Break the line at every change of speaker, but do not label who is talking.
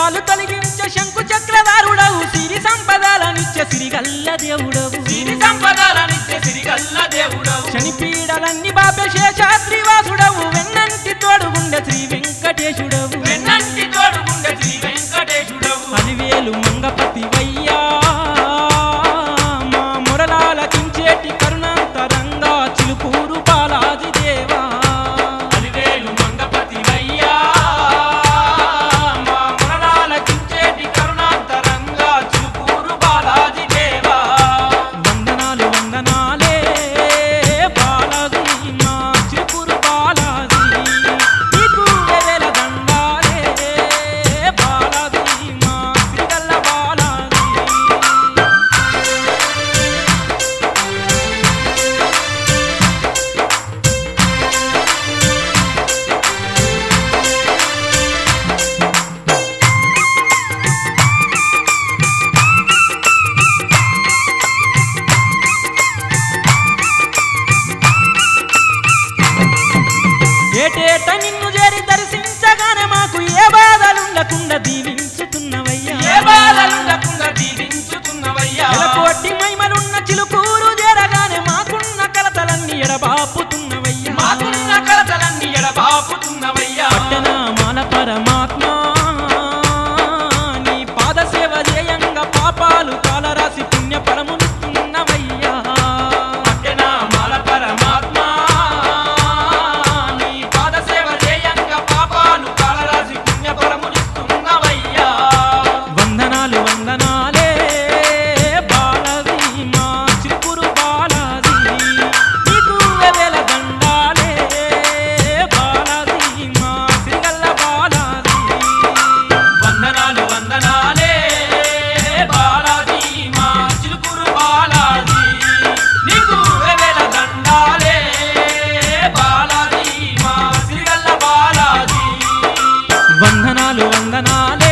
కష్టాలు తొలగించే శంకు చక్రధారుడవు సిరి సంపదలనిచ్చే సిరిగల్ల దేవుడవు
సిరి సంపదలనిచ్చే సిరిగల్ల దేవుడవు
శనిపీడలన్నీ బాపే శేషాద్రివాసుడవు వెన్నంటి తోడుగుండె శ్రీ వెంకటేశుడవు
వెన్నంటి తోడుగుండె శ్రీ వెంకటేశుడవు
అలివేలు మంగపతి వయ్యా మా మొరలాలకించేటి కరుణాంతరంగా చిలుకూరు బాలాజీ దేవా
అలివేలు మంగపతి వయ్యా మా మొరలాలకించేటి కరుణాంతరంగా చిలుకూరు బాలాజీ దేవా
వందనాలు వందనాలే బాలాజీ మా చిలుకూరు బాలాజీ నీకు వేల దండాలే బాలాజీ మా సిరిగల్ల బాలాజీ ఏటేట నిన్ను చేరి దర్శించగానే మాకు ఏ బాధలుండకుండా దీవించుతున్నవయ్యా
ఏ బాధలుండకుండా దీవించుతున్నవయ్యా
కోటి మహిమలున్న చిలుకూరు చేరగానే మాకున్న కలతలన్నీ ఎడబాపుతున్నవయ్యా
మాకున్న కలతలన్నీ ఎడబాపుతున్నవయ్యా
పట్టణమాల పరమాత్మ నీ పాద సేవ చేయంగా పాపాలు కాలరాసి పుణ్య ఫలమునిస్తున్నవయ్యా
పట్టణమాల పరమాత్మ నీ పాద సేవ చేయంగా పాపాలు కాలరాశి పుణ్య ఫలమునిస్తున్నవయ్యా
వందనాలు వందనాలే బాలాజీ మా చిలుకూరు బాలాజీ నీకు వేల దండాలే బాలాజీ మా సిరిగల్ల బాలాజీ
వందనాలు వందనాలే బాలాజీ మా చిలుకూరు బాలాజీ నీకు వేవేల దండాలే బాలాజీ మా సిరిగల్ల బాలాజీ
వందనాలు వందనాలే